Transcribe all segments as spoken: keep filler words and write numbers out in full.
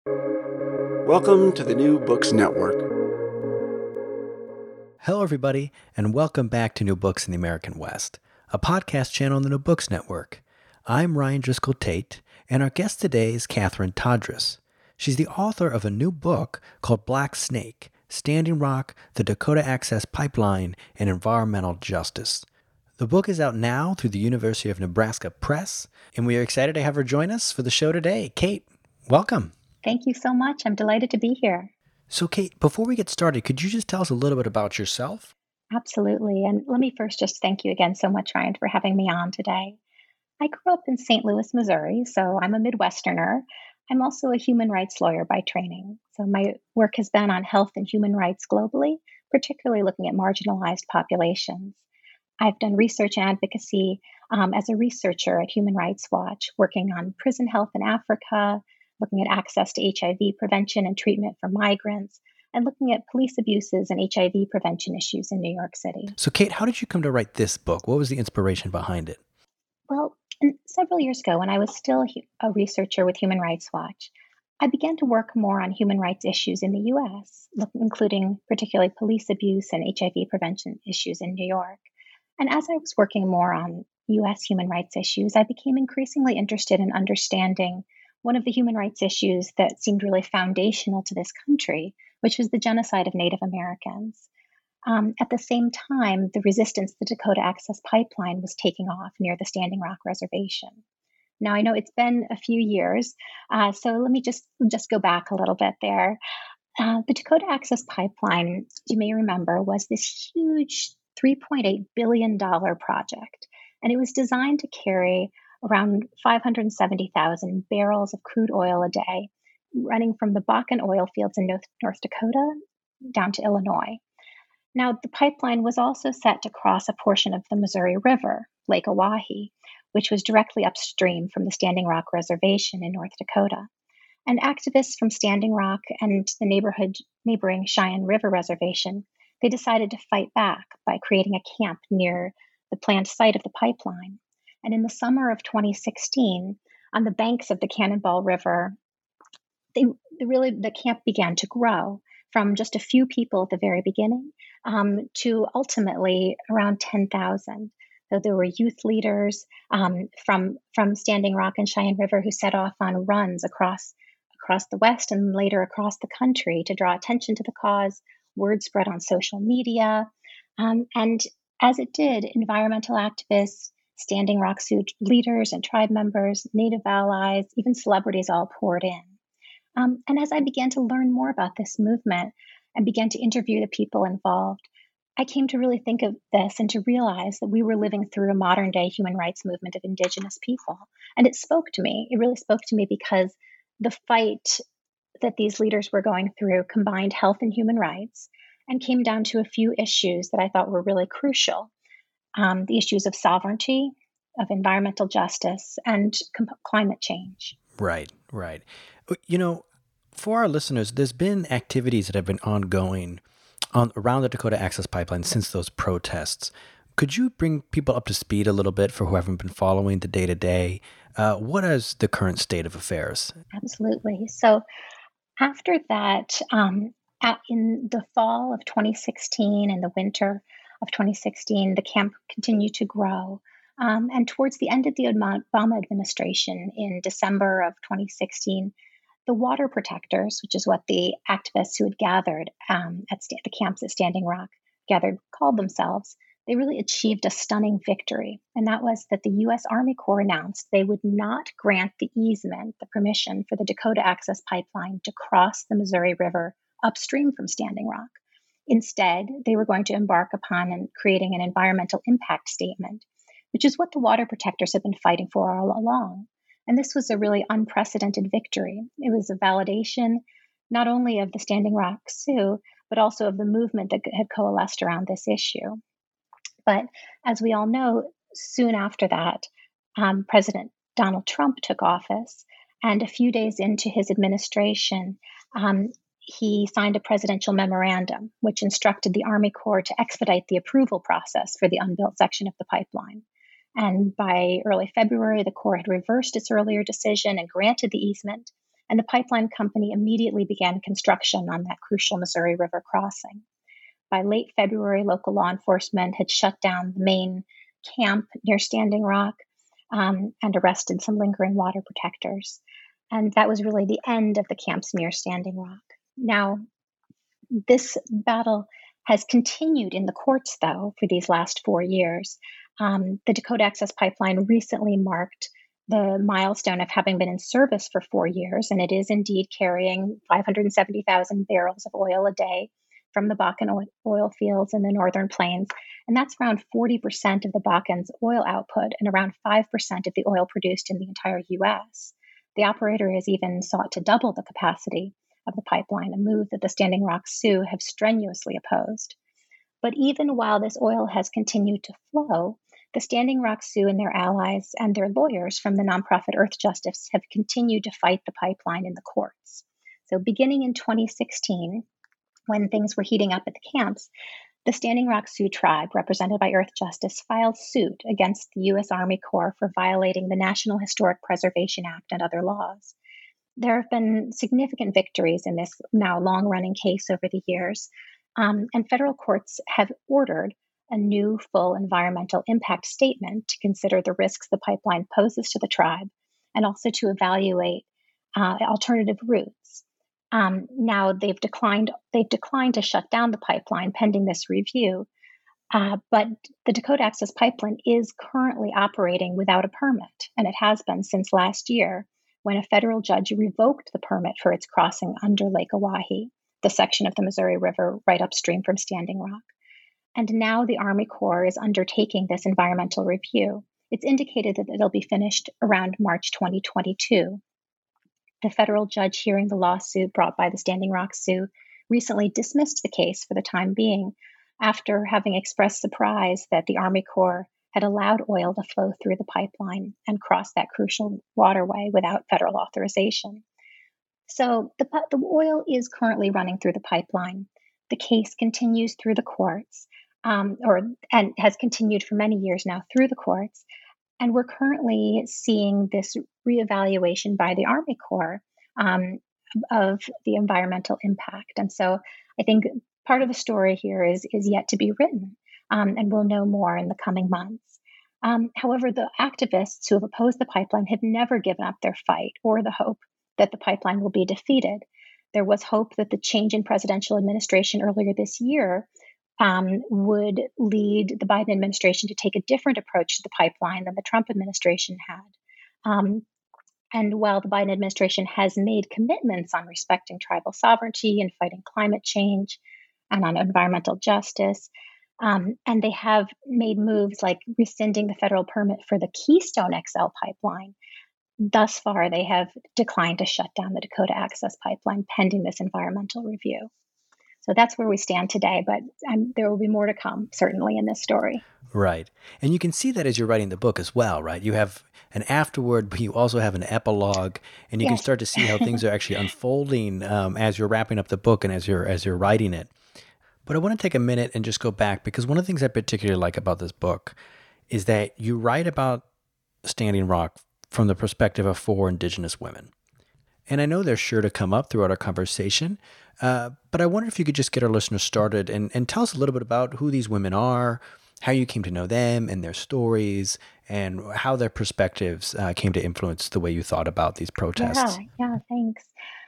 Welcome to the New Books Network. Hello, everybody, and welcome back to New Books in the American West, a podcast channel on the New Books Network. I'm Ryan Driscoll Tate, and our guest today is Katherine Tadros. She's the author of a new book called Black Snake, Standing Rock, the Dakota Access Pipeline, and Environmental Justice. The book is out now through the University of Nebraska Press, and we are excited to have her join us for the show today. Kate, welcome. Thank you so much. I'm delighted to be here. So, Kate, before we get started, could you just tell us a little bit about yourself? Absolutely. And let me first just thank you again so much, Ryan, for having me on today. I grew up in Saint Louis, Missouri, so I'm a Midwesterner. I'm also a human rights lawyer by training. So my work has been on health and human rights globally, particularly looking at marginalized populations. I've done research and advocacy um, as a researcher at Human Rights Watch, working on prison health in Africa, looking at access to H I V prevention and treatment for migrants, and looking at police abuses and H I V prevention issues in New York City. So, Kate, how did you come to write this book? What was the inspiration behind it? Well, several years ago, when I was still a researcher with Human Rights Watch, I began to work more on human rights issues in the U S, including particularly police abuse and H I V prevention issues in New York. And as I was working more on U S human rights issues, I became increasingly interested in understanding one of the human rights issues that seemed really foundational to this country, which was the genocide of Native Americans. Um, at the same time, the resistance to the Dakota Access Pipeline was taking off near the Standing Rock Reservation. Now, I know it's been a few years, uh, so let me just, just go back a little bit there. Uh, the Dakota Access Pipeline, you may remember, was this huge three point eight billion dollars project, and it was designed to carry around five hundred seventy thousand barrels of crude oil a day, running from the Bakken oil fields in North, North Dakota down to Illinois. Now, the pipeline was also set to cross a portion of the Missouri River, Lake Oahe, which was directly upstream from the Standing Rock Reservation in North Dakota. And activists from Standing Rock and the neighborhood neighboring Cheyenne River Reservation, they decided to fight back by creating a camp near the planned site of the pipeline. And in the summer of twenty sixteen, on the banks of the Cannonball River, they, they really the camp began to grow from just a few people at the very beginning um, to ultimately around ten thousand. So there were youth leaders um, from from Standing Rock and Cheyenne River who set off on runs across across the West and later across the country to draw attention to the cause. Word spread on social media, um, and as it did, environmental activists, Standing Rock Sioux leaders and tribe members, Native allies, even celebrities all poured in. Um, and as I began to learn more about this movement and began to interview the people involved, I came to really think of this and to realize that we were living through a modern day human rights movement of Indigenous people. And it spoke to me. It really spoke to me because the fight that these leaders were going through combined health and human rights and came down to a few issues that I thought were really crucial. Um, the issues of sovereignty, of environmental justice, and com- climate change. Right, right. You know, for our listeners, there's been activities that have been ongoing on around the Dakota Access Pipeline since those protests. Could you bring people up to speed a little bit for who haven't been following the day-to-day? Uh, what is the current state of affairs? Absolutely. So after that, um, at, in the fall of twenty sixteen and the winter of twenty sixteen, the camp continued to grow. Um, and towards the end of the Obama administration in December of twenty sixteen, the water protectors, which is what the activists who had gathered um, at st- the camps at Standing Rock gathered called themselves, they really achieved a stunning victory. And that was that the U S Army Corps announced they would not grant the easement, the permission for the Dakota Access Pipeline to cross the Missouri River upstream from Standing Rock. Instead, they were going to embark upon and creating an environmental impact statement, which is what the water protectors have been fighting for all along. And this was a really unprecedented victory. It was a validation not only of the Standing Rock Sioux, but also of the movement that had coalesced around this issue. But as we all know, soon after that, um, President Donald Trump took office, and a few days into his administration, um, he signed a presidential memorandum which instructed the Army Corps to expedite the approval process for the unbuilt section of the pipeline. And by early February, the Corps had reversed its earlier decision and granted the easement. and the pipeline company immediately began construction on that crucial Missouri River crossing. By late February, local law enforcement had shut down the main camp near Standing Rock um, and arrested some lingering water protectors. And that was really the end of the camps near Standing Rock. Now, this battle has continued in the courts, though, for these last four years. Um, the Dakota Access Pipeline recently marked the milestone of having been in service for four years, and it is indeed carrying five hundred seventy thousand barrels of oil a day from the Bakken oil fields in the Northern Plains. And that's around forty percent of the Bakken's oil output and around five percent of the oil produced in the entire U S. The operator has even sought to double the capacity of the pipeline, a move that the Standing Rock Sioux have strenuously opposed. But even while this oil has continued to flow, the Standing Rock Sioux and their allies and their lawyers from the nonprofit Earth Justice have continued to fight the pipeline in the courts. So beginning in twenty sixteen, when things were heating up at the camps, the Standing Rock Sioux tribe, represented by Earth Justice, filed suit against the U S Army Corps for violating the National Historic Preservation Act and other laws. There have been significant victories in this now long-running case over the years, um, and federal courts have ordered a new full environmental impact statement to consider the risks the pipeline poses to the tribe and also to evaluate uh, alternative routes. Um, now they've declined they've declined to shut down the pipeline pending this review, uh, but the Dakota Access Pipeline is currently operating without a permit, and it has been since last year when a federal judge revoked the permit for its crossing under Lake Oahe, the section of the Missouri River right upstream from Standing Rock. And now the Army Corps is undertaking this environmental review. It's indicated that it'll be finished around March twenty twenty-two. The federal judge hearing the lawsuit brought by the Standing Rock Sioux recently dismissed the case for the time being after having expressed surprise that the Army Corps had allowed oil to flow through the pipeline and cross that crucial waterway without federal authorization. So the, the oil is currently running through the pipeline. The case continues through the courts, um, or and has continued for many years now through the courts. And we're currently seeing this reevaluation by the Army Corps um, of the environmental impact. And so I think part of the story here is, is yet to be written, um, and we'll know more in the coming months. Um, however, the activists who have opposed the pipeline have never given up their fight or the hope that the pipeline will be defeated. There was hope that the change in presidential administration earlier this year Um, would lead the Biden administration to take a different approach to the pipeline than the Trump administration had. Um, and while the Biden administration has made commitments on respecting tribal sovereignty and fighting climate change and on environmental justice, um, and they have made moves like rescinding the federal permit for the Keystone X L pipeline, thus far they have declined to shut down the Dakota Access Pipeline pending this environmental review. So that's where we stand today, but um, there will be more to come, certainly, in this story. Right. And you can see that as you're writing the book as well, right? You have an afterword, but you also have an epilogue, and you yes. can start to see how things are actually unfolding um, as you're wrapping up the book and as you're as you're writing it. But I want to take a minute and just go back, because one of the things I particularly like about this book is that you write about Standing Rock from the perspective of four Indigenous women. And I know they're sure to come up throughout our conversation, uh, but I wonder if you could just get our listeners started and, and tell us a little bit about who these women are, how you came to know them and their stories, and how their perspectives uh, came to influence the way you thought about these protests. Yeah, yeah, thanks.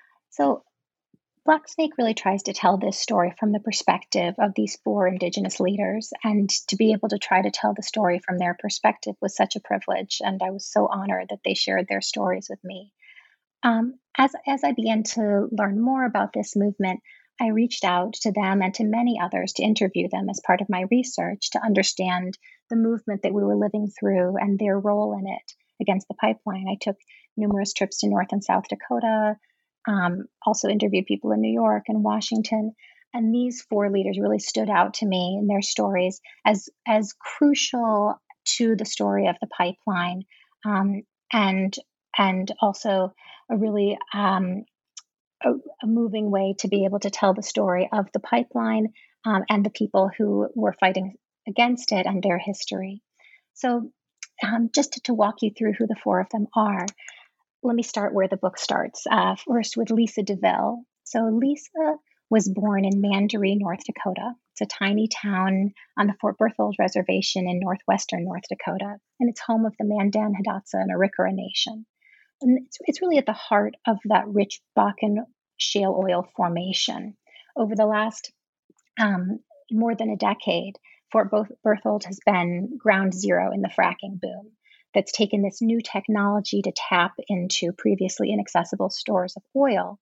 So Black Snake really tries to tell this story from the perspective of these four Indigenous leaders, and to be able to try to tell the story from their perspective was such a privilege, and I was so honored that they shared their stories with me. Um, as, as I began to learn more about this movement, I reached out to them and to many others to interview them as part of my research to understand the movement that we were living through and their role in it against the pipeline. I took numerous trips to North and South Dakota, um, also interviewed people in New York and Washington. And these four leaders really stood out to me in their stories as, as crucial to the story of the pipeline, um, and and also a really um, a, a moving way to be able to tell the story of the pipeline um, and the people who were fighting against it and their history. So um, just to, to walk you through who the four of them are. let me start where the book starts. Uh, first with Lisa DeVille. So Lisa was born in Mandaree, North Dakota. It's a tiny town on the Fort Berthold Reservation in northwestern North Dakota, and it's home of the Mandan, Hidatsa, and Arikara Nation. And it's, it's really at the heart of that rich Bakken shale oil formation. Over the last um, more than a decade, Fort Berthold has been ground zero in the fracking boom that's taken this new technology to tap into previously inaccessible stores of oil.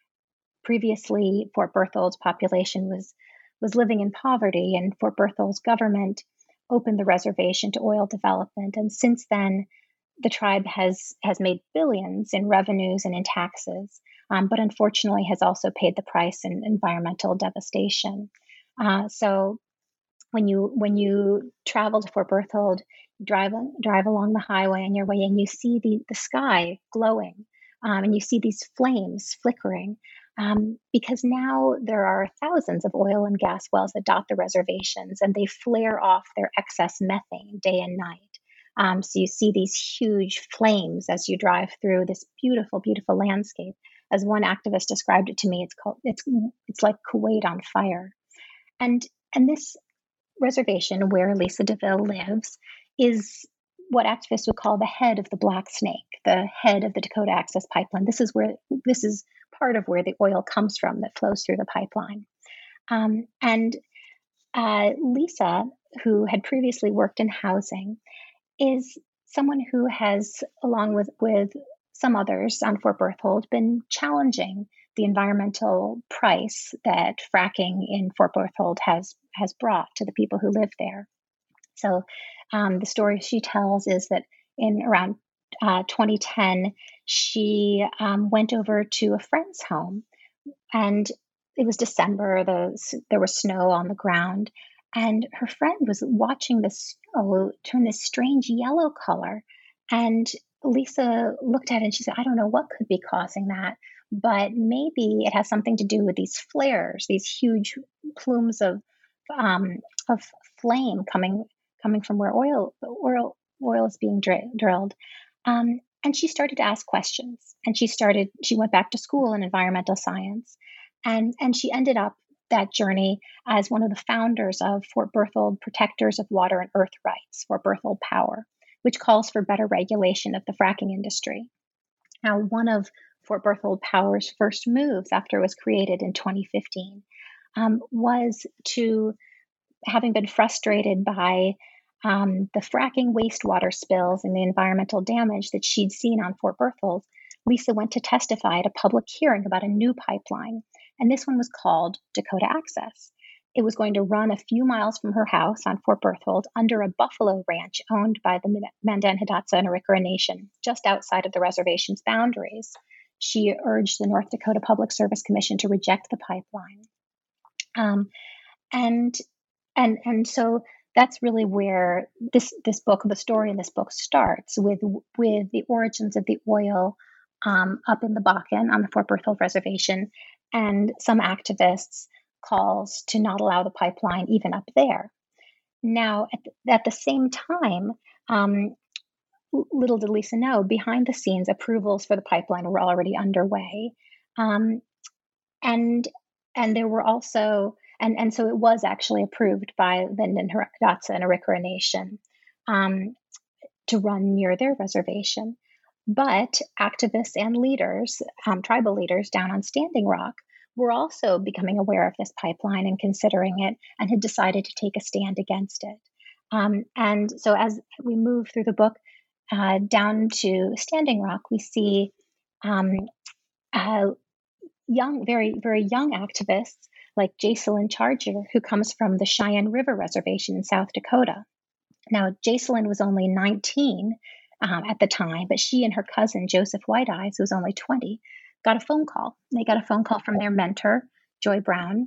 Previously, Fort Berthold's population was, was living in poverty, and Fort Berthold's government opened the reservation to oil development. And since then, the tribe has, has made billions in revenues and in taxes, um, but unfortunately has also paid the price in environmental devastation. Uh, so when you when you travel to Fort Berthold, drive drive along the highway on your way, and you see the, the sky glowing, um, and you see these flames flickering, um, because now there are thousands of oil and gas wells that dot the reservations, and they flare off their excess methane day and night. Um, so you see these huge flames as you drive through this beautiful, beautiful landscape. As one activist described it to me, it's called it's it's like Kuwait on fire, and and this reservation where Lisa DeVille lives is what activists would call the head of the Black Snake, the head of the Dakota Access Pipeline. This is where this is part of where the oil comes from that flows through the pipeline. Um, and uh, Lisa, who had previously worked in housing, is someone who has, along with, with some others on Fort Berthold, been challenging the environmental price that fracking in Fort Berthold has has brought to the people who live there. So um, the story she tells is that in around uh, twenty ten, she um, went over to a friend's home, and it was December. The, there was snow on the ground, and her friend was watching the snow turn this strange yellow color. And Lisa looked at it and she said, I don't know what could be causing that, but maybe it has something to do with these flares, these huge plumes of um, of flame coming coming from where oil oil oil is being dr- drilled. Um, and she started to ask questions. And she started. She went back to school in environmental science, and and she ended up that journey as one of the founders of Fort Berthold Protectors of Water and Earth Rights, Fort Berthold Power, which calls for better regulation of the fracking industry. Now, one of Fort Berthold Power's first moves after it was created in twenty fifteen um, was to, having been frustrated by um, the fracking wastewater spills and the environmental damage that she'd seen on Fort Berthold, Lisa went to testify at a public hearing about a new pipeline. And this one was called Dakota Access. It was going to run a few miles from her house on Fort Berthold under a buffalo ranch owned by the Mandan, Hidatsa, and Arikara Nation, just outside of the reservation's boundaries. She urged the North Dakota Public Service Commission to reject the pipeline. Um, and and and so that's really where this this book, the story in this book, starts with with the origins of the oil um, up in the Bakken on the Fort Berthold Reservation, and some activists' calls to not allow the pipeline even up there. Now, at the, at the same time, um, little did Lisa know, behind the scenes, approvals for the pipeline were already underway, um, and and there were also and and so it was actually approved by the Hidatsa and Arikara Nation um, to run near their reservation. But activists and leaders, um, tribal leaders down on Standing Rock, were also becoming aware of this pipeline and considering it, and had decided to take a stand against it. Um, and so as we move through the book uh, down to Standing Rock, we see um, uh, young, very, very young activists like Jacelyn Charger, who comes from the Cheyenne River Reservation in South Dakota. Now, Jacelyn was only nineteen um, at the time, but she and her cousin, Joseph White Eyes, who was only twenty, got a phone call. They got a phone call from their mentor, Joy Brown,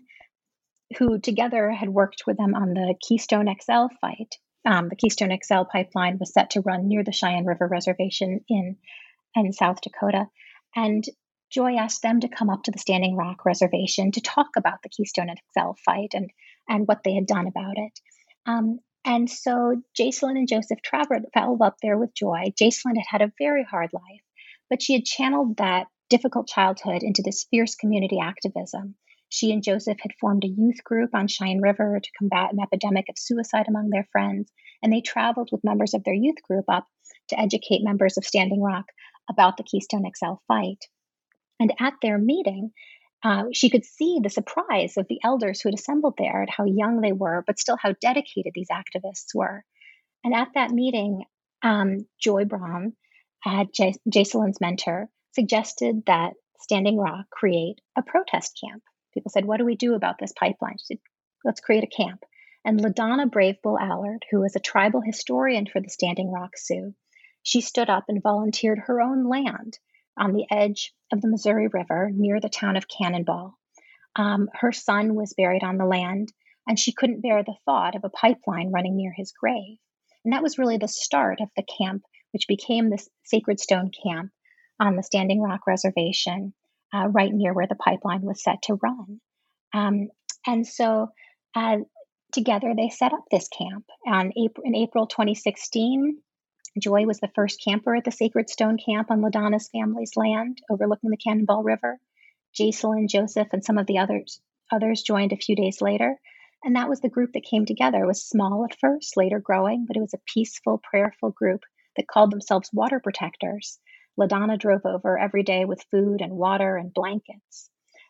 who together had worked with them on the Keystone X L fight. Um, the Keystone X L pipeline was set to run near the Cheyenne River Reservation in, in South Dakota. And Joy asked them to come up to the Standing Rock Reservation to talk about the Keystone X L fight and, and what they had done about it. Um, and so Jacelyn and Joseph traveled up there with Joy. Jacelyn had had a very hard life, but she had channeled that difficult childhood into this fierce community activism. She and Joseph had formed a youth group on Cheyenne River to combat an epidemic of suicide among their friends, and they traveled with members of their youth group up to educate members of Standing Rock about the Keystone X L fight. And at their meeting, uh, she could see the surprise of the elders who had assembled there at how young they were, but still how dedicated these activists were. And at that meeting, um, Joy Braun, uh, J- Jacelyn's mentor, suggested that Standing Rock create a protest camp. People said, what do we do about this pipeline? She said, let's create a camp. And LaDonna Brave Bull Allard, who was a tribal historian for the Standing Rock Sioux, she stood up and volunteered her own land on the edge of the Missouri River near the town of Cannonball. Um, her son was buried on the land, and she couldn't bear the thought of a pipeline running near his grave. And that was really the start of the camp, which became the Sacred Stone Camp on the Standing Rock Reservation, uh, right near where the pipeline was set to run. Um, and so uh, together they set up this camp. On April, in April twenty sixteen, Joy was the first camper at the Sacred Stone Camp on LaDonna's family's land overlooking the Cannonball River. Jacelyn, Joseph, and some of the others others joined a few days later. And that was the group that came together. It was small at first, later growing, but it was a peaceful, prayerful group that called themselves Water Protectors. LaDonna drove over every day with food and water and blankets.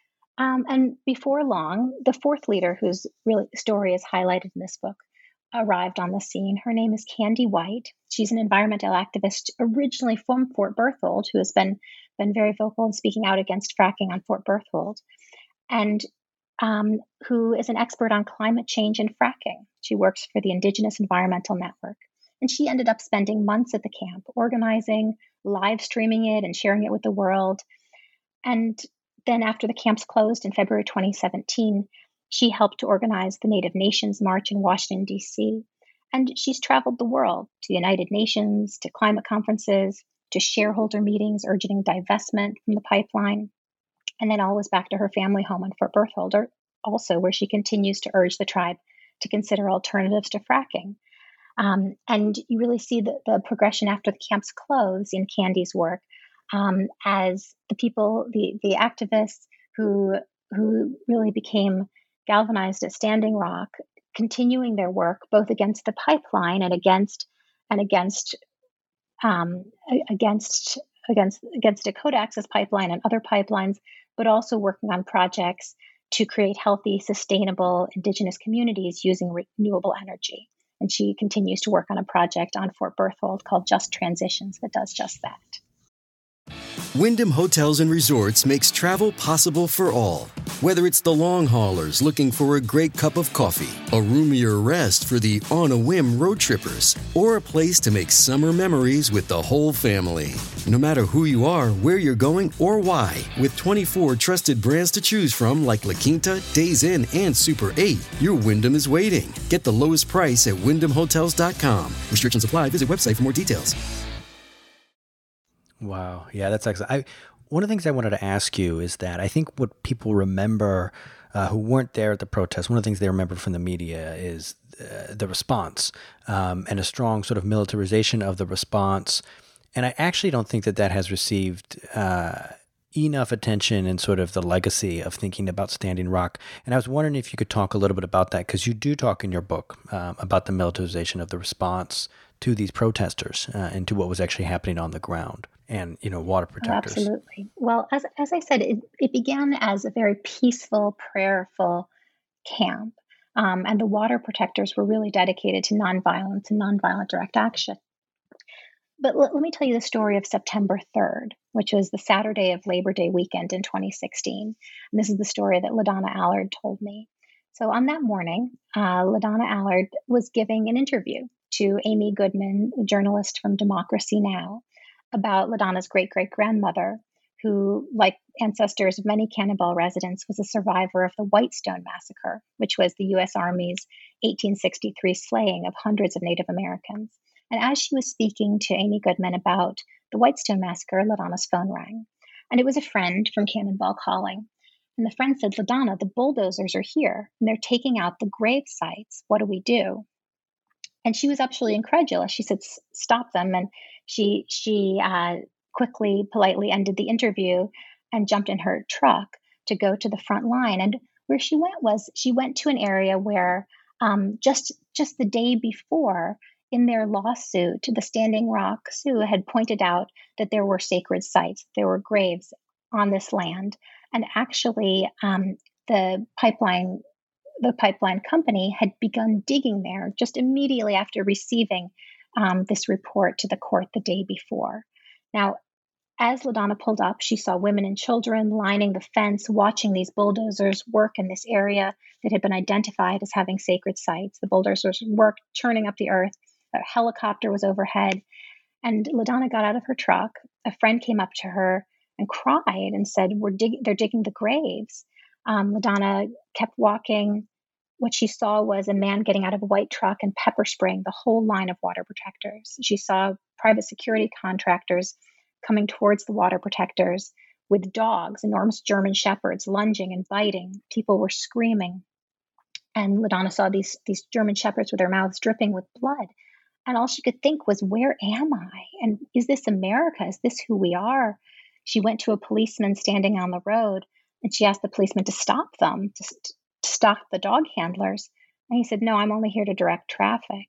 Um, and before long, the fourth leader, whose really story is highlighted in this book, arrived on the scene. Her name is Candy White. She's an environmental activist originally from Fort Berthold, who has been, been very vocal in speaking out against fracking on Fort Berthold, and um, who is an expert on climate change and fracking. She works for the Indigenous Environmental Network. And she ended up spending months at the camp, organizing, live streaming it, and sharing it with the world. And then after the camps closed in February twenty seventeen, she helped to organize the Native Nations March in Washington, D C. And she's traveled the world to the United Nations, to climate conferences, to shareholder meetings urging divestment from the pipeline, and then always back to her family home in Fort Berthold, also where she continues to urge the tribe to consider alternatives to fracking. Um, and you really see the, the progression after the camps close in Candy's work, um, as the people, the the activists who who really became galvanized at Standing Rock, continuing their work both against the pipeline and against and against um, against against against Dakota Access Pipeline and other pipelines, but also working on projects to create healthy, sustainable Indigenous communities using renewable energy. And she continues to work on a project on Fort Berthold called Just Transitions that does just that. Wyndham Hotels and Resorts makes travel possible for all. Whether it's the long haulers looking for a great cup of coffee, a roomier rest for the on-a-whim road trippers, or a place to make summer memories with the whole family. No matter who you are, where you're going, or why, with twenty-four trusted brands to choose from like La Quinta, Days Inn, and Super eight, your Wyndham is waiting. Get the lowest price at wyndham hotels dot com. Restrictions apply. Visit website for more details. Wow. Yeah, that's excellent. I, one of the things I wanted to ask you is that I think what people remember uh, who weren't there at the protest, one of the things they remember from the media is uh, the response um, and a strong sort of militarization of the response. And I actually don't think that that has received uh, enough attention in sort of the legacy of thinking about Standing Rock. And I was wondering if you could talk a little bit about that, because you do talk in your book um, about the militarization of the response to these protesters uh, and to what was actually happening on the ground. And, you know, water protectors. Oh, absolutely. Well, as as I said, it, it began as a very peaceful, prayerful camp. Um, and the water protectors were really dedicated to nonviolence and nonviolent direct action. But let, let me tell you the story of September third, which was the Saturday of Labor Day weekend in twenty sixteen. And this is the story that LaDonna Allard told me. So on that morning, uh, LaDonna Allard was giving an interview to Amy Goodman, a journalist from Democracy Now!, about LaDonna's great-great-grandmother, who, like ancestors of many Cannonball residents, was a survivor of the Whitestone Massacre, which was the U S Army's eighteen sixty-three slaying of hundreds of Native Americans. And as she was speaking to Amy Goodman about the Whitestone Massacre, LaDonna's phone rang. And it was a friend from Cannonball calling. And the friend said, LaDonna, the bulldozers are here, and they're taking out the grave sites. What do we do? And she was absolutely incredulous. She said, stop them. And she she uh, quickly, politely ended the interview and jumped in her truck to go to the front line. And where she went was she went to an area where um, just just the day before, in their lawsuit, the Standing Rock Sioux had pointed out that there were sacred sites, there were graves on this land, and actually um, the pipeline the pipeline company had begun digging there just immediately after receiving um, this report to the court the day before. Now, as LaDonna pulled up, she saw women and children lining the fence, watching these bulldozers work in this area that had been identified as having sacred sites. The bulldozers worked, churning up the earth. A helicopter was overhead. And LaDonna got out of her truck. A friend came up to her and cried and said, "We're dig- they're digging the graves." Um, LaDonna kept walking. What she saw was a man getting out of a white truck and pepper spraying the whole line of water protectors. She saw private security contractors coming towards the water protectors with dogs, enormous German shepherds, lunging and biting. People were screaming. And LaDonna saw these, these German shepherds with their mouths dripping with blood. And all she could think was, where am I? And is this America? Is this who we are? She went to a policeman standing on the road, and she asked the policeman to stop them, to, to stop the dog handlers. And he said, "No, I'm only here to direct traffic."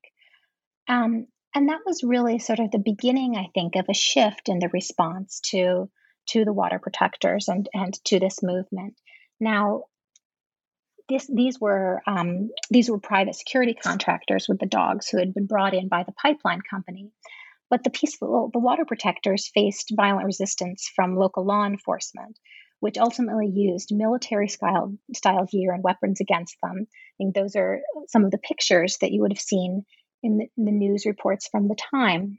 Um, and that was really sort of the beginning, I think, of a shift in the response to, to the water protectors and, and to this movement. Now, This, these were um, these were private security contractors with the dogs who had been brought in by the pipeline company. But the peaceful, the water protectors faced violent resistance from local law enforcement, which ultimately used military style, style gear and weapons against them. I think those are some of the pictures that you would have seen in the, in the news reports from the time.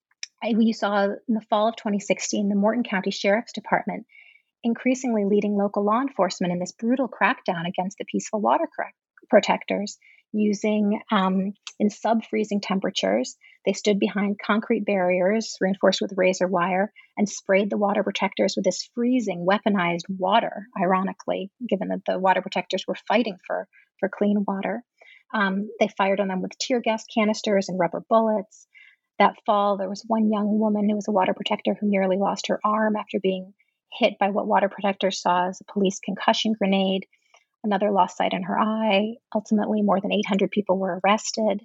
I, you saw in the fall of twenty sixteen, the Morton County Sheriff's Department increasingly leading local law enforcement in this brutal crackdown against the peaceful water protectors, using um, in sub-freezing temperatures. They stood behind concrete barriers reinforced with razor wire and sprayed the water protectors with this freezing, weaponized water, ironically, given that the water protectors were fighting for, for clean water. Um, they fired on them with tear gas canisters and rubber bullets. That fall, there was one young woman who was a water protector who nearly lost her arm after being hit by what water protectors saw as a police concussion grenade. Another lost sight in her eye. Ultimately, more than eight hundred people were arrested.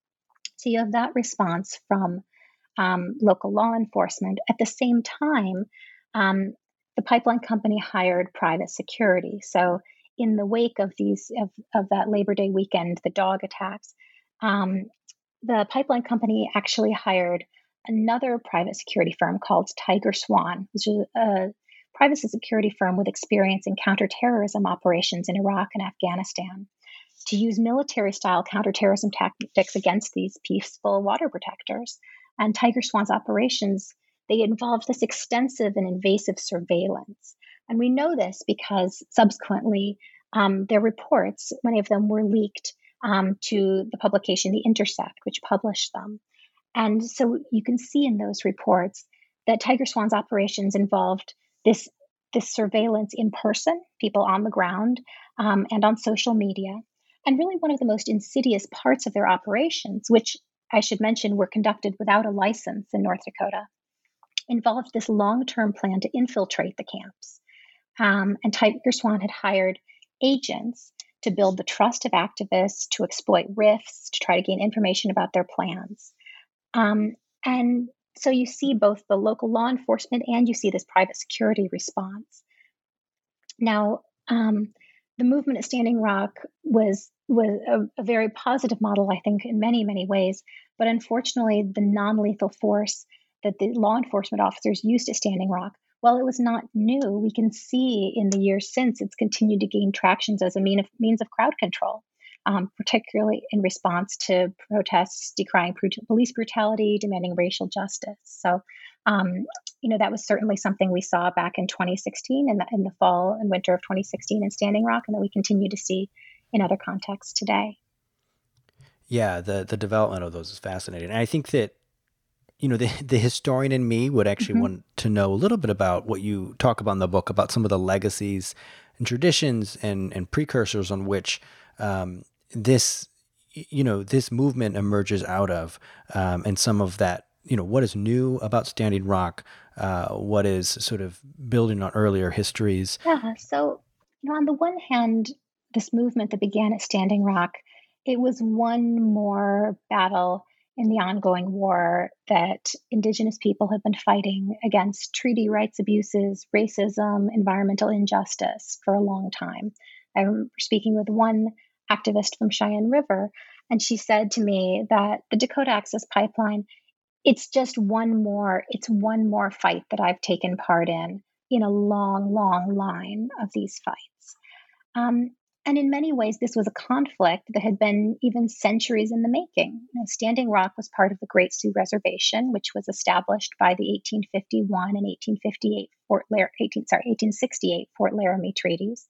So you have that response from um, local law enforcement. At the same time, um, the pipeline company hired private security. So in the wake of these of, of that Labor Day weekend, the dog attacks, um, the pipeline company actually hired another private security firm called Tiger Swan, which is a private security firm with experience in counterterrorism operations in Iraq and Afghanistan, to use military-style counterterrorism tactics against these peaceful water protectors. And Tiger Swan's operations, they involved this extensive and invasive surveillance. And we know this because subsequently um, their reports, many of them were leaked um, to the publication The Intercept, which published them. And so you can see in those reports that Tiger Swan's operations involved this, this surveillance in person, people on the ground, um, and on social media. And really one of the most insidious parts of their operations, which I should mention were conducted without a license in North Dakota, involved this long-term plan to infiltrate the camps. Um, and Tiger Swan had hired agents to build the trust of activists, to exploit rifts, to try to gain information about their plans. Um, and so you see both the local law enforcement and you see this private security response. Now, um, the movement at Standing Rock was was a, a very positive model, I think, in many, many ways. But unfortunately, the non-lethal force that the law enforcement officers used at Standing Rock, while it was not new, we can see in the years since it's continued to gain traction as a mean of, means of crowd control. Um, particularly in response to protests decrying police brutality, demanding racial justice. So, um, you know, that was certainly something we saw back in twenty sixteen, in the, in the fall and winter of twenty sixteen in Standing Rock, and that we continue to see in other contexts today. Yeah, the the development of those is fascinating. And I think that, you know, the the historian in me would actually mm-hmm. want to know a little bit about what you talk about in the book, about some of the legacies and traditions and, and precursors on which um, this, you know, this movement emerges out of, um, and some of that, you know, what is new about Standing Rock, uh, what is sort of building on earlier histories? Yeah. So, you know, on the one hand, this movement that began at Standing Rock, it was one more battle in the ongoing war that Indigenous people have been fighting against treaty rights abuses, racism, environmental injustice for a long time. I remember speaking with one activist from Cheyenne River, and she said to me that the Dakota Access Pipeline, it's just one more, it's one more fight that I've taken part in, in a long, long line of these fights. Um, and in many ways, this was a conflict that had been even centuries in the making. You know, Standing Rock was part of the Great Sioux Reservation, which was established by the eighteen fifty-one and eighteen fifty-eight Fort Lar- eighteen, sorry, eighteen sixty-eight Fort Laramie treaties.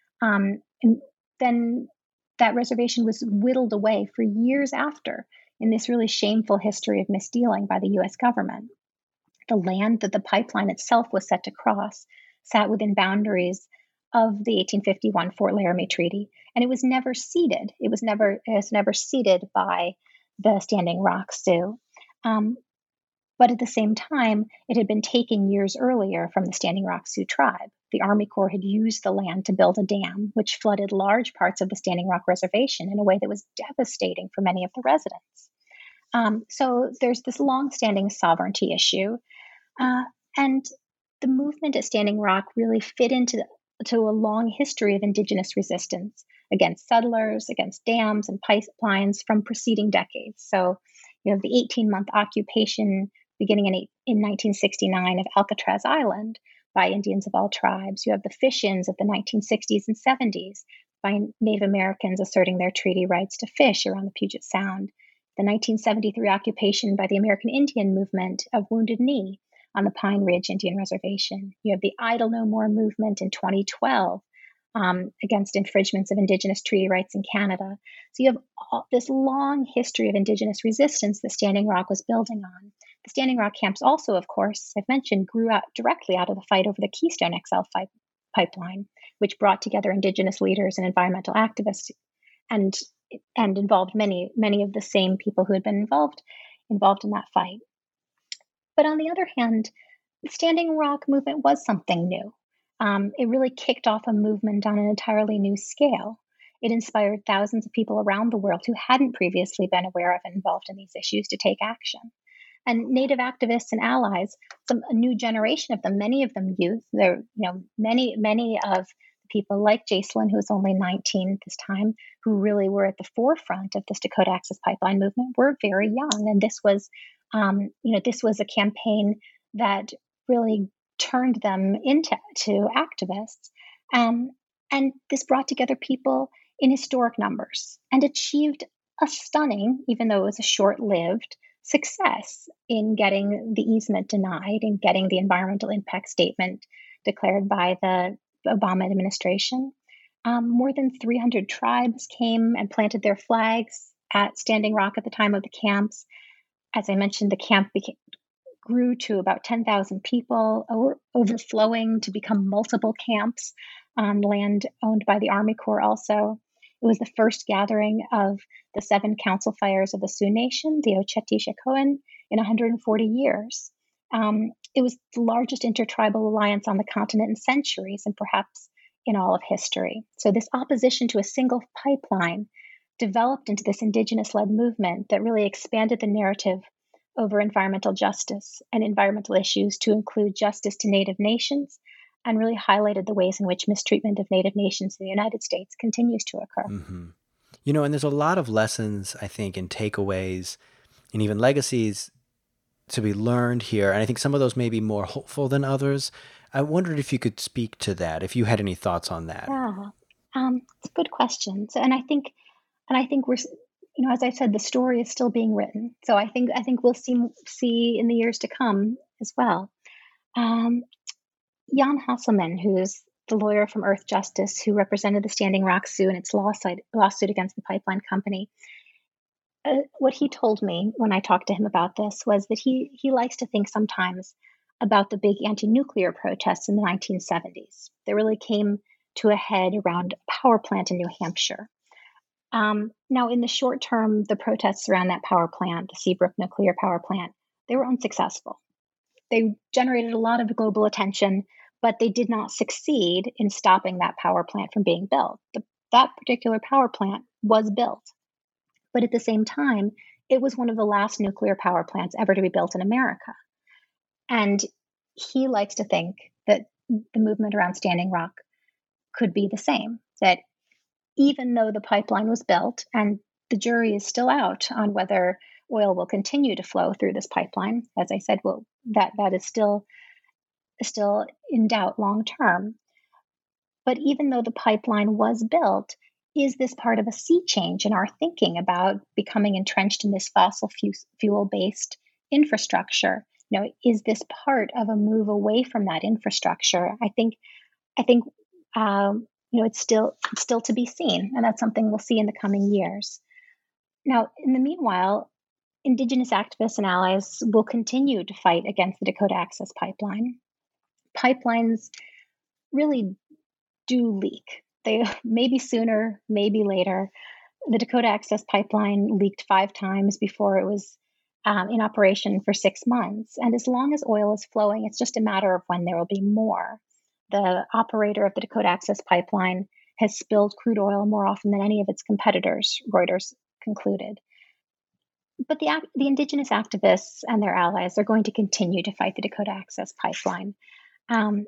Um, and then that reservation was whittled away for years after in this really shameful history of misdealing by the U S government. The land that the pipeline itself was set to cross sat within boundaries of the eighteen fifty-one Fort Laramie Treaty, and it was never ceded. It was never it was never ceded by the Standing Rock Sioux. Um, but at the same time, it had been taken years earlier from the Standing Rock Sioux tribe. The Army Corps had used the land to build a dam, which flooded large parts of the Standing Rock Reservation in a way that was devastating for many of the residents. Um, so there's this long-standing sovereignty issue, uh, and the movement at Standing Rock really fit into to a long history of Indigenous resistance against settlers, against dams and pipelines from preceding decades. So, you know, the eighteen-month occupation beginning in, eight, in nineteen sixty-nine of Alcatraz Island by Indians of all tribes. You have the fish-ins of the nineteen sixties and seventies by Native Americans asserting their treaty rights to fish around the Puget Sound. The nineteen seventy-three occupation by the American Indian movement of Wounded Knee on the Pine Ridge Indian Reservation. You have the Idle No More movement in twenty twelve um, against infringements of Indigenous treaty rights in Canada. So you have all, this long history of Indigenous resistance that Standing Rock was building on. The Standing Rock camps also, of course, I've mentioned, grew out directly out of the fight over the Keystone X L fi- pipeline, which brought together Indigenous leaders and environmental activists and and involved many, many of the same people who had been involved involved in that fight. But on the other hand, the Standing Rock movement was something new. Um, it really kicked off a movement on an entirely new scale. It inspired thousands of people around the world who hadn't previously been aware of and involved in these issues to take action. And Native activists and allies, some a new generation of them, many of them youth, there, you know, many, many of people like Jacelyn, who was only nineteen at this time, who really were at the forefront of this Dakota Access Pipeline movement, were very young. And this was, um, you know, this was a campaign that really turned them into to activists. Um, and this brought together people in historic numbers and achieved a stunning, even though it was a short-lived, success in getting the easement denied and getting the environmental impact statement declared by the Obama administration. Um, more than three hundred tribes came and planted their flags at Standing Rock at the time of the camps. As I mentioned, the camp became, grew to about ten thousand people, over, overflowing to become multiple camps on land owned by the Army Corps also. It was the first gathering of the seven council fires of the Sioux Nation, the Oceti-Sakowin, in one hundred forty years. Um, it was the largest intertribal alliance on the continent in centuries and perhaps in all of history. So this opposition to a single pipeline developed into this Indigenous-led movement that really expanded the narrative over environmental justice and environmental issues to include justice to Native nations, and really highlighted the ways in which mistreatment of Native nations in the United States continues to occur. Mm-hmm. You know, and there's a lot of lessons, I think, and takeaways and even legacies to be learned here. And I think some of those may be more hopeful than others. I wondered if you could speak to that, if you had any thoughts on that. Yeah, um, it's a good question. So, and I think, and I think we're, you know, as I said, the story is still being written. So I think, I think we'll see see in the years to come as well. Um, Jan Hasselman, who's the lawyer from Earth Justice who represented the Standing Rock Sioux in its lawsuit lawsuit against the pipeline company. Uh, what he told me when I talked to him about this was that he he likes to think sometimes about the big anti-nuclear protests in the nineteen seventies. They really came to a head around a power plant in New Hampshire. Um, now, in the short term, the protests around that power plant, the Seabrook nuclear power plant, they were unsuccessful. they generated a lot of global attention, but they did not succeed in stopping that power plant from being built. The, that particular power plant was built, but at the same time, it was one of the last nuclear power plants ever to be built in America. And he likes to think that the movement around Standing Rock could be the same, that even though the pipeline was built, and the jury is still out on whether oil will continue to flow through this pipeline, as I said, well, that, that is still, still in doubt long term. But even though the pipeline was built, is this part of a sea change in our thinking about becoming entrenched in this fossil fuel-based infrastructure? You know, is this part of a move away from that infrastructure? I think, I think, um, you know, it's still it's still to be seen, and that's something we'll see in the coming years. Now, in the meanwhile, Indigenous activists and allies will continue to fight against the Dakota Access Pipeline. Pipelines really do leak. They maybe sooner, maybe later. The Dakota Access Pipeline leaked five times before it was um, in operation for six months. And as long as oil is flowing, it's just a matter of when there will be more. The operator of the Dakota Access Pipeline has spilled crude oil more often than any of its competitors, Reuters concluded. But the, the Indigenous activists and their allies are going to continue to fight the Dakota Access Pipeline. Um,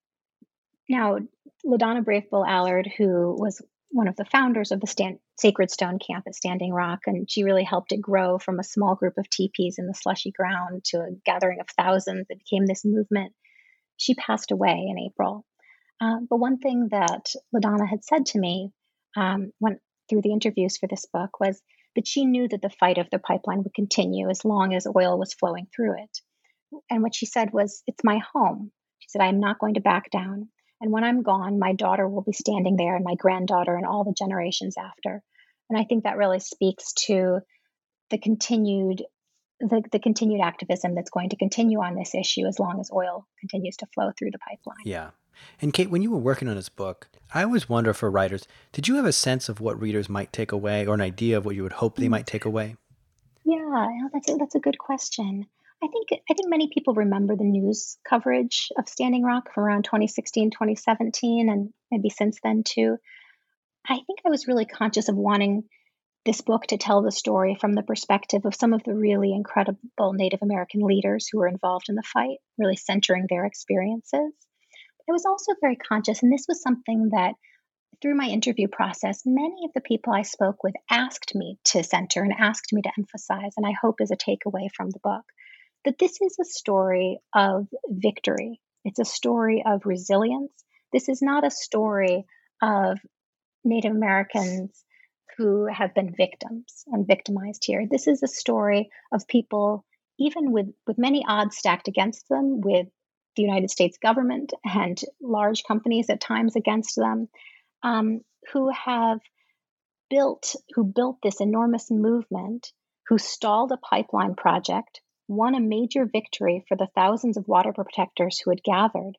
now, LaDonna Brave Bull Allard, who was one of the founders of the Stan- Sacred Stone Camp at Standing Rock, and she really helped it grow from a small group of teepees in the slushy ground to a gathering of thousands that became this movement. She passed away in April. Um, but one thing that LaDonna had said to me um, when through the interviews for this book was that she knew that the fight of the pipeline would continue as long as oil was flowing through it. And what she said was, "It's my home." She said, "I'm not going to back down. And when I'm gone, my daughter will be standing there, and my granddaughter, and all the generations after." And I think that really speaks to the continued the, the continued activism that's going to continue on this issue as long as oil continues to flow through the pipeline. Yeah. And Kate, when you were working on this book, I always wonder for writers, did you have a sense of what readers might take away, or an idea of what you would hope they might take away? Yeah, that's a, that's a good question. I think I think many people remember the news coverage of Standing Rock from around twenty sixteen, twenty seventeen, and maybe since then too. I think I was really conscious of wanting this book to tell the story from the perspective of some of the really incredible Native American leaders who were involved in the fight, really centering their experiences. I was also very conscious, and this was something that through my interview process, many of the people I spoke with asked me to center and asked me to emphasize, and I hope is a takeaway from the book, that this is a story of victory. It's a story of resilience. This is not a story of Native Americans who have been victims and victimized here. This is a story of people, even with, with many odds stacked against them, with the United States government and large companies at times against them, um, who have built, who built this enormous movement, who stalled a pipeline project, won a major victory for the thousands of water protectors who had gathered.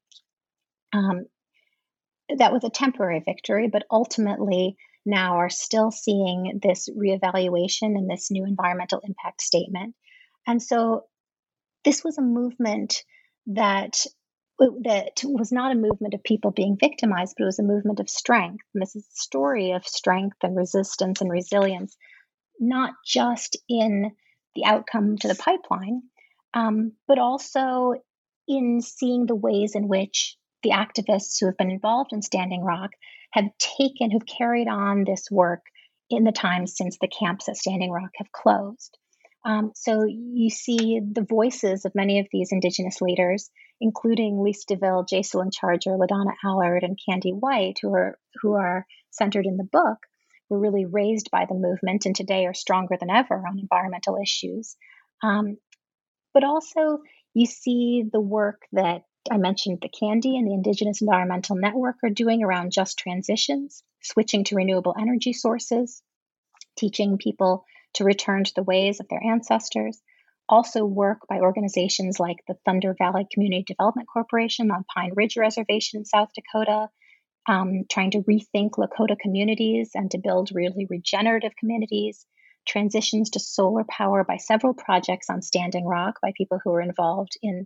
Um, that was a temporary victory, but ultimately now are still seeing this reevaluation and this new environmental impact statement. And so this was a movement that that was not a movement of people being victimized, but it was a movement of strength. And this is a story of strength and resistance and resilience, not just in the outcome to the pipeline, um, but also in seeing the ways in which the activists who have been involved in Standing Rock have taken, who've carried on this work in the time since the camps at Standing Rock have closed. Um, so you see the voices of many of these Indigenous leaders, including Lise DeVille, Jacelyn Charger, LaDonna Allard, and Candy White, who are who are centered in the book, were really raised by the movement and today are stronger than ever on environmental issues. Um, but also you see the work that I mentioned the Candy and the Indigenous Environmental Network are doing around just transitions, switching to renewable energy sources, teaching people to return to the ways of their ancestors. Also work by organizations like the Thunder Valley Community Development Corporation on Pine Ridge Reservation in South Dakota, um, trying to rethink Lakota communities and to build really regenerative communities. Transitions to solar power by several projects on Standing Rock by people who are involved in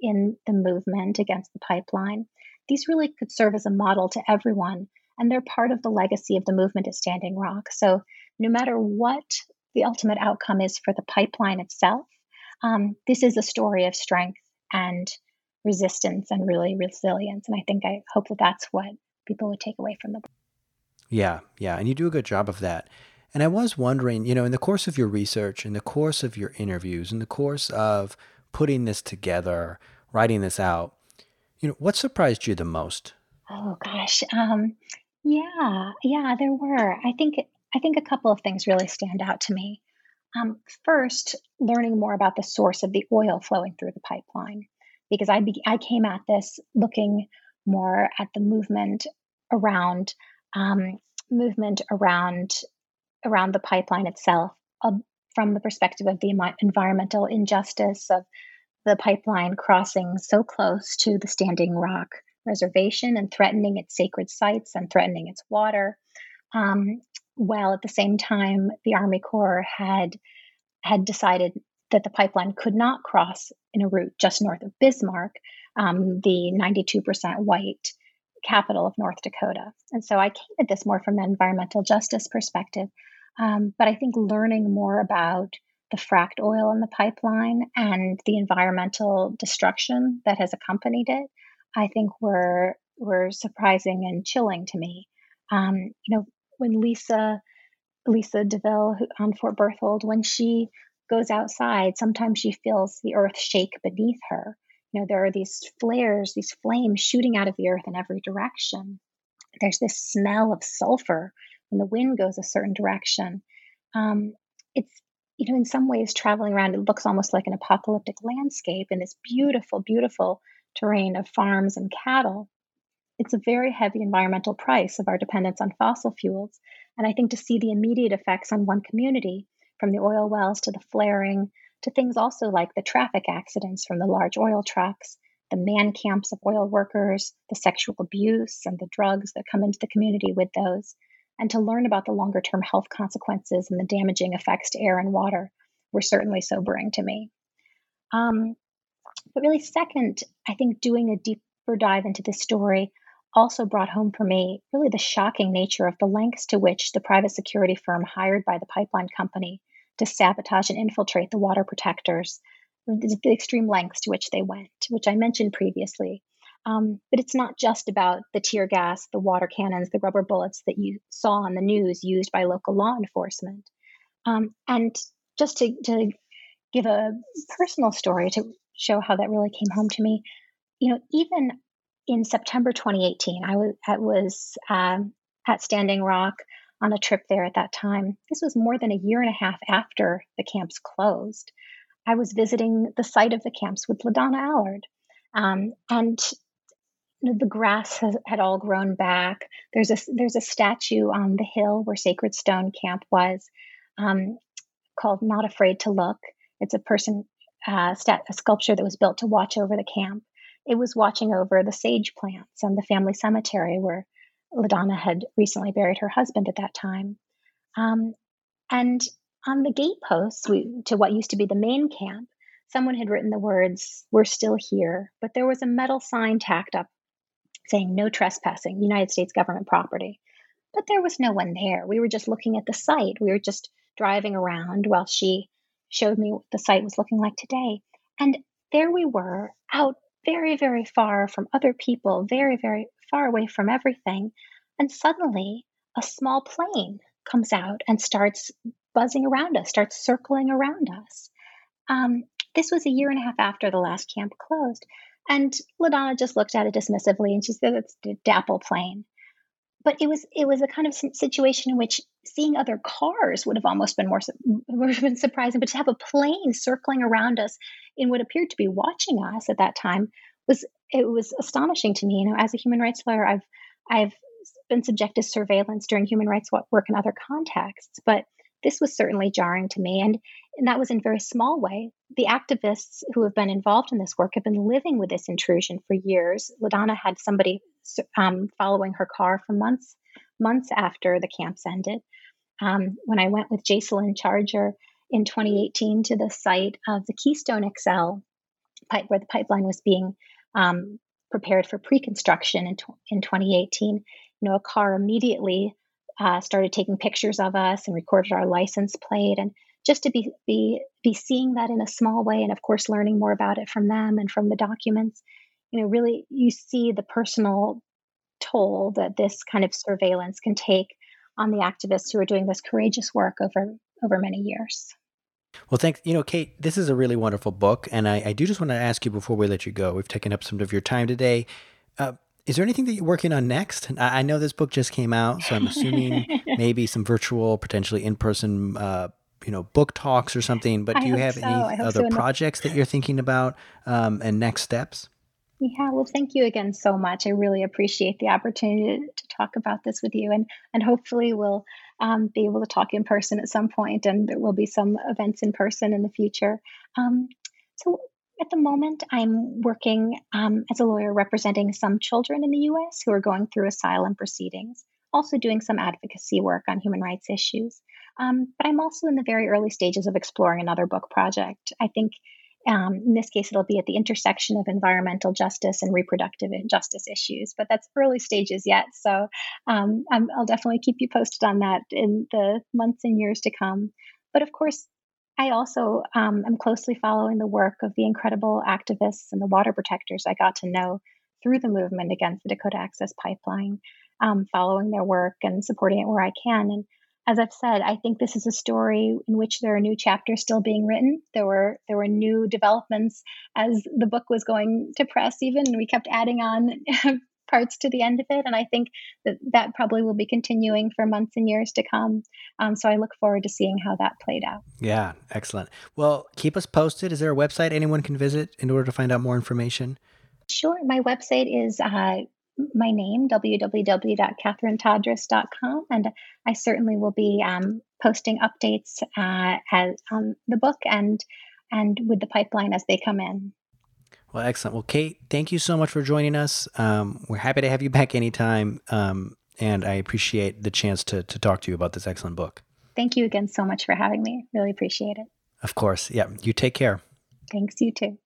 in the movement against the pipeline, these really could serve as a model to everyone. And they're part of the legacy of the movement at Standing Rock. So no matter what the ultimate outcome is for the pipeline itself, um, this is a story of strength and resistance and really resilience. And I think I hope that that's what people would take away from the book. Yeah, yeah. And you do a good job of that. And I was wondering, you know, in the course of your research, in the course of your interviews, in the course of putting this together, writing this out, you know, what surprised you the most? Oh gosh. Um, yeah, yeah, there were. I think I think a couple of things really stand out to me. Um, first, learning more about the source of the oil flowing through the pipeline, because I be, I came at this looking more at the movement around um, movement around around the pipeline itself, uh, from the perspective of the emi- environmental injustice of the pipeline crossing so close to the Standing Rock Reservation and threatening its sacred sites and threatening its water, um, while at the same time the Army Corps had had decided that the pipeline could not cross in a route just north of Bismarck, um, the ninety-two percent white capital of North Dakota. And so I came at this more from an environmental justice perspective. Um, but I think learning more about the fracked oil in the pipeline and the environmental destruction that has accompanied it, I think were were surprising and chilling to me. Um, you know, when Lisa Lisa DeVille who- on Fort Berthold, when she goes outside, sometimes she feels the earth shake beneath her. You know, there are these flares, these flames shooting out of the earth in every direction. There's this smell of sulfur when the wind goes a certain direction. Um, it's, you know, in some ways traveling around, it looks almost like an apocalyptic landscape in this beautiful, beautiful terrain of farms and cattle. It's a very heavy environmental price of our dependence on fossil fuels. And I think to see the immediate effects on one community, from the oil wells to the flaring, to things also like the traffic accidents from the large oil trucks, the man camps of oil workers, the sexual abuse and the drugs that come into the community with those, and to learn about the longer term health consequences and the damaging effects to air and water were certainly sobering to me. Um, but really, second, I think doing a deeper dive into this story also brought home for me really the shocking nature of the lengths to which the private security firm hired by the pipeline company to sabotage and infiltrate the water protectors, the, the extreme lengths to which they went, which I mentioned previously. Um, but it's not just about the tear gas, the water cannons, the rubber bullets that you saw on the news used by local law enforcement. Um, and just to, to give a personal story to show how that really came home to me, you know, even in September twenty eighteen, I was, I was um, at Standing Rock on a trip there at that time. This was more than a year and a half after the camps closed. I was visiting the site of the camps with LaDonna Allard. Um, and the grass has, had all grown back. There's a, there's a statue on the hill where Sacred Stone Camp was, um, called Not Afraid to Look. It's a person, uh, stat, a sculpture that was built to watch over the camp. It was watching over the sage plants and the family cemetery where LaDonna had recently buried her husband at that time. Um, and on the gateposts we, to what used to be the main camp, someone had written the words, "We're still here," but there was a metal sign tacked up saying "No trespassing, United States government property." But there was no one there. We were just looking at the site. We were just driving around while she showed me what the site was looking like today. And there we were, out very, very far from other people, very, very far away from everything. And suddenly a small plane comes out and starts buzzing around us, starts circling around us. Um, this was a year and a half after the last camp closed. And LaDonna just looked at it dismissively and she said, "It's a dapple plane." But it was it was a kind of situation in which seeing other cars would have almost been more would have been surprising, but to have a plane circling around us in what appeared to be watching us at that time was it was astonishing to me. You know, as a human rights lawyer, I've I've been subject to surveillance during human rights work in other contexts, but this was certainly jarring to me, and, and that was in a very small way. The activists who have been involved in this work have been living with this intrusion for years. LaDonna had somebody um, following her car for months, months after the camps ended. Um, when I went with Jacelyn Charger in twenty eighteen to the site of the Keystone X L pipe where the pipeline was being um, prepared for pre-construction in, tw- in twenty eighteen, you know, a car immediately uh, started taking pictures of us and recorded our license plate. And just to be, be, be seeing that in a small way, and of course, learning more about it from them and from the documents, you know, really you see the personal toll that this kind of surveillance can take on the activists who are doing this courageous work over, over many years. Well, thanks. You know, Kate, this is a really wonderful book. And I, I do just want to ask you before we let you go, we've taken up some of your time today. Uh, is there anything that you're working on next? I, I know this book just came out, so I'm assuming maybe some virtual, potentially in-person, uh, you know, book talks or something. But do I you hope have so. any I hope other so in the- projects that you're thinking about um, and next steps? Yeah, well, thank you again so much. I really appreciate the opportunity to talk about this with you, and and hopefully we'll um, be able to talk in person at some point, and there will be some events in person in the future. Um, so at the moment, I'm working um, as a lawyer representing some children in the U S who are going through asylum proceedings, also doing some advocacy work on human rights issues. Um, but I'm also in the very early stages of exploring another book project. I think Um, in this case, it'll be at the intersection of environmental justice and reproductive justice issues, but that's early stages yet. So um, I'm, I'll definitely keep you posted on that in the months and years to come. But of course, I also um, am closely following the work of the incredible activists and the water protectors I got to know through the movement against the Dakota Access Pipeline, um, following their work and supporting it where I can. And as I've said, I think this is a story in which there are new chapters still being written. There were there were new developments as the book was going to press even, and we kept adding on parts to the end of it. And I think that that probably will be continuing for months and years to come. Um, so I look forward to seeing how that played out. Yeah, excellent. Well, keep us posted. Is there a website anyone can visit in order to find out more information? Sure. My website is uh, my name, w w w dot catherine todress dot com. And I certainly will be um, posting updates uh, as, on the book and and with the pipeline as they come in. Well, excellent. Well, Kate, thank you so much for joining us. Um, we're happy to have you back anytime. Um, and I appreciate the chance to, to talk to you about this excellent book. Thank you again so much for having me. Really appreciate it. Of course. Yeah. You take care. Thanks. You too.